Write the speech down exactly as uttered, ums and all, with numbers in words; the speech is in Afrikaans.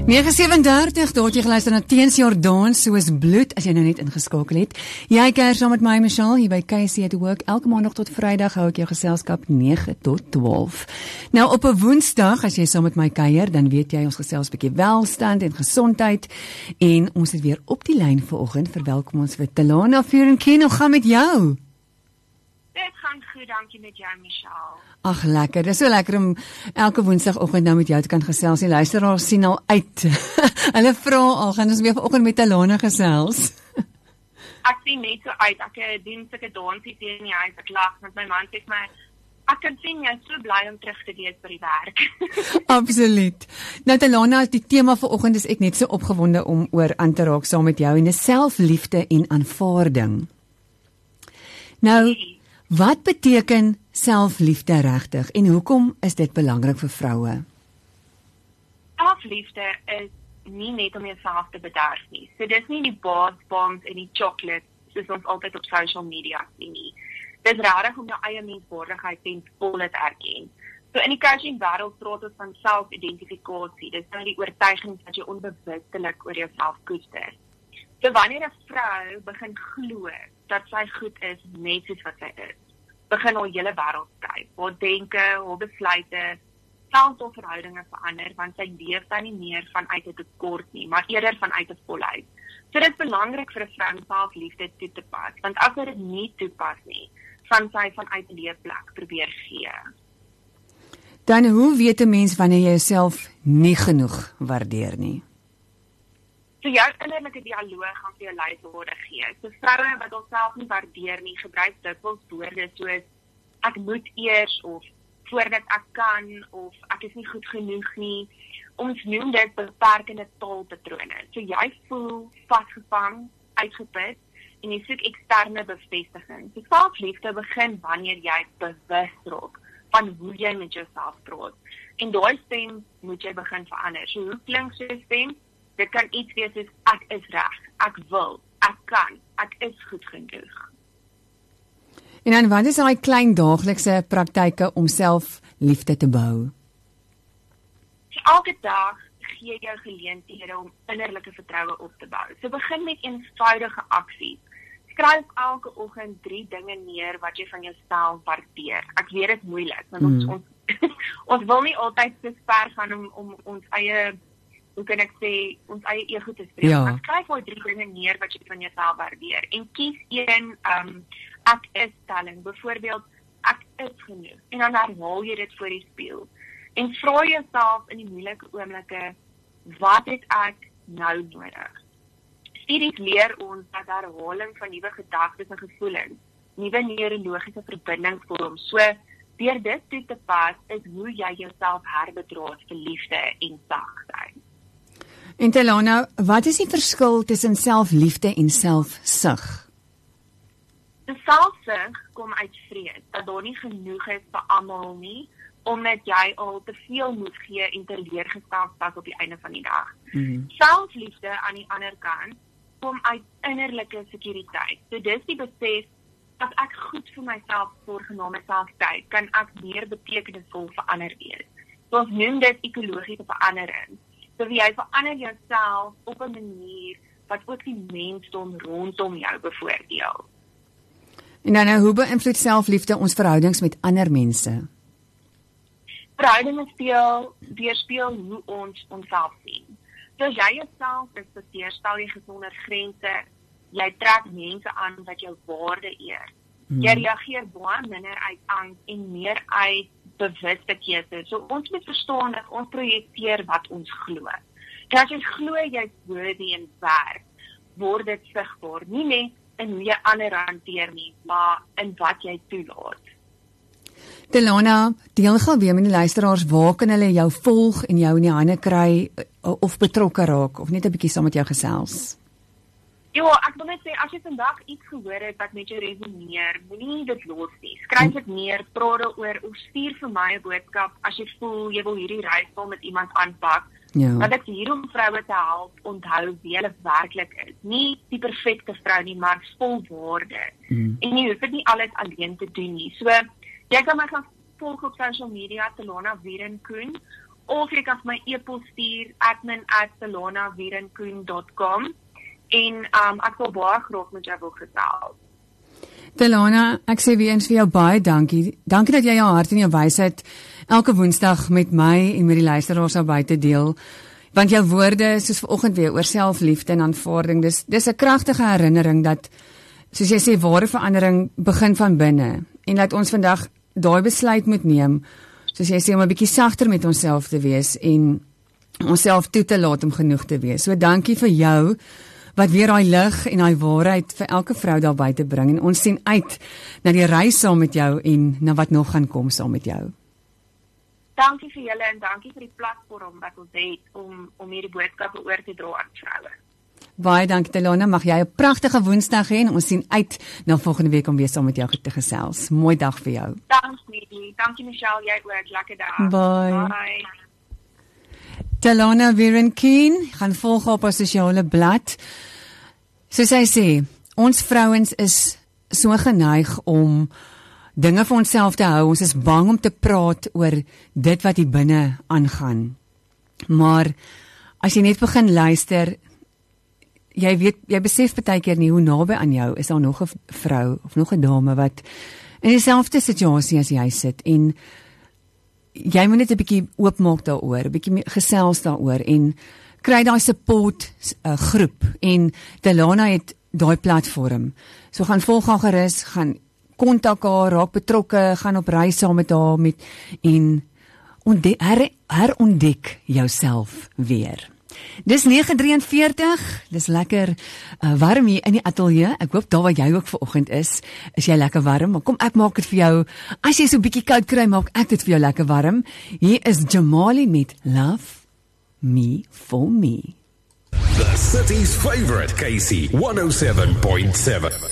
nege sewe dertig, daar het jy geluister na Teens Jordaan, soos bloed, as jy nou net ingeskakel het. Jy kuier saam met my, Michelle, hier by K C at Work. Elke maandag tot Vrydag hou ek jou geselskap nege tot twaalf. Nou, op 'n Woensdag, as jy saam met my kuier, dan weet jy, ons gesels 'n bietjie welstand en gesondheid. En ons het weer op die lyn vanoggend. Verwelkom ons vir Talana Vurenkin. Hoe gaan met jou? Dit gaan goed, dankie met jou, Michelle. Ag, lekker. Dis so lekker om elke woensdagoggend nou met jou te kan gesels. Die luisteraars sien al uit. Hulle vra al, gaan ons weer vanoggend met Talana gesels? Ek sien net so uit. Ek doen sulke dansies hier in die huis. Ek lag met my man, sê my, ek kan sien jy is so bly om terug te wees by die werk. Absoluut. Nou Talana, die tema vanoggend is ek net so opgewonde om oor aan te raak saam met jou, en dis selfliefde en aanvaarding. Nou, wat beteken selfliefde regtig en hoekom is dit belangrik vir vroue? Selfliefde is nie net om jouself te bederf nie. So dis nie die bath bombs en die chocolates soos ons altyd op social media sien nie. Dis regtig om jou eie menswaardigheid ten volle te erken. So in die coaching wêreld praat ons van selfidentifikasie. Dis nou die oortuiging dat jy onbewustelik oor jouself koester. So wanneer 'n vrou begin glo dat sy goed is net soos wat sy is, begin haar hele wêreld skuif. Haar denke, haar besluite, selfs haar verhoudinge verander, want sy leef dan nie meer vanuit 'n tekort nie, maar eerder vanuit 'n volheid. So dit is belangrik vir 'n vrou om selfliefde toe te pas, want as sy dit nie toepas nie, gaan sy vanuit 'n leefplek probeer gee. Dan hoe weet 'n mens wanneer jy jouself nie genoeg waardeer nie? So jou innerlike dialoog gaan vir jou leidswoorde gee. So vroue wat onsself nie waardeer nie, gebruik dikwels woorde soos ek moet eers, of voordat ek kan, of ek is nie goed genoeg nie. Ons noem dit beperkende taalpatrone. So jy voel vasgevang, uitgeput, en jy soek eksterne bevestiging. So selfliefde begin wanneer jy bewus raak van hoe jy met jouself praat. En daai stem moet jy begin verander. So hoe klink so 'n stem? Dit kan iets wees soos ek is reg, ek wil, ek kan, ek is goed genoeg. En dan wat is daai klein daaglikse praktyke om selfliefde te bou? So elke dag gee jou geleenthede om innerlike vertroue op te bou. So begin met eenvoudige aksies. Skryf elke oggend drie dinge neer wat jy van jouself waardeer. Ek weet dit is moeilik, want ons, mm. ons, ons wil nie altyd so ver gaan om, om ons eie hoe kan ek sê, ons eie ego te spreek. Ja. Skryf al drie dinge neer wat jy van jouself waardeer. En kies een, um, ek is stelling. Byvoorbeeld, ek is genoeg. En dan herhaal jy dit voor die spieël. En vra jouself in die moeilike oomblikke, wat het ek nou nodig? Studies leer ons dat herhaling van nuwe gedagtes en gevoelens, nuwe neurologiese verbindings vorm. So, deur dit toe te pas, is hoe jy jouself herbedraad vir liefde en sagtheid. En Talana, wat is die verskil tussen selfliefde en selfsug? Die selfsug kom uit vrees, dat daar nie genoeg is vir almal nie, omdat jy al te veel moet gee en teleurgesteld was op die einde van die dag. Mm-hmm. Selfliefde aan die ander kant kom uit innerlike sekuriteit. So dis die besef, as ek goed vir myself sorg en na myself kyk, kan ek meer betekenisvol vir ander wees. So ons noem dit ekologiese verandering. So jy verander jouself op 'n manier wat ook die mensdom rondom jou bevoordeel. En dan nou, hoe beïnvloed selfliefde ons verhoudings met ander mense? Verhoudinge speel, weerspieël hoe ons onsself sien. So as jy jouself respekteer, stel jy gesonder grense, jy trek mense aan wat jou waarde eer. Hmm. Jy reageer baie minder uit angs en meer uit bewuste keuse. So ons moet verstaan dat ons projekteer wat ons glo. En as jy glo jy is worthy en werd, word dit sigbaar. Nie net in hoe jy ander hanteer nie, maar in wat jy toelaat. Talana, deel gou weer met die luisteraars, waar kan hulle jou volg en jou in die hande kry of betrokke raak, of net 'n bietjie saam met jou gesels? Ja, ek wil net sê, as jy vandag iets gehoor het wat met jou resoneer, moenie dit los nie. Skryf dit neer, praat daaroor, of stuur vir my 'n boodskap as jy voel jy wil hierdie reis saam met iemand aanpak. Ja. Want ek is hier om vroue te help onthou wie hulle werklik is. Nie die perfekte vrou nie, maar vol waarde. Mm. En jy hoef dit nie alles alleen te doen nie. So, jy kan my gaan volg op social media, Talana Vurenkin, of jy kan my e-pos stuur admin at telana wierenkoen dot com en um, ek wil baie graag met jou wil gesels. Telana, ek sê weer eens vir jou baie dankie. Dankie dat jy jou hart en jou wysheid elke woensdag met my en met die luisteraars daar buite deel. Want jou woorde, soos vanoggend weer, oor selfliefde en aanvaarding, dis, dis 'n kragtige herinnering dat, soos jy sê, ware verandering begin van binne. En dat ons vandag daai besluit moet neem, soos jy sê, om 'n bietjie sagter met onsself te wees en onsself toe te laat om genoeg te wees. So dankie vir jou, wat weer daai lig en daai waarheid vir elke vrou daar buite bring. En ons sien uit na die reis saam met jou en na wat nog gaan kom saam met jou. Dankie vir julle en dankie vir die platform wat ons het om, om hierdie boodskappe oor te dra aan vroue. Baie dankie Telana, mag jy 'n pragtige Woensdag hê en ons sien uit na volgende week om weer saam met jou te gesels. Mooi dag vir jou. Dankie, dankie Michelle, jy ook, lekker dag. Bye. Bye. Telana Wierenkoen gaan volg op ons sosiale blad. Soos hy sê, ons vrouens is so geneig om dinge vir onsself te hou. Ons is bang om te praat oor dit wat hier binne aangaan. Maar as jy net begin luister, jy weet, jy besef baie keer nie hoe naby aan jou is daar nog 'n vrou of nog 'n dame wat in dieselfde situasie as jy sit en jy moet net 'n bietjie oopmaak daaroor, 'n bietjie gesels daaroor en kry daai support uh, groep en Telana het daai platform. So gaan volg haar gerus, gaan kontak haar, raak betrokke, gaan op reis saam met haar met en ontdek, her, herontdek jouself weer. Dis nege vyf drie, dis lekker uh, warm hier in die ateljee. Ek hoop daar waar jy ook vanoggend is, is jy lekker warm, maar kom ek maak dit vir jou. As jy so 'n bietjie koud kry, maak ek dit vir jou lekker warm. Hier is Jamali met Love Me For Me. The city's favorite K C one oh seven point seven.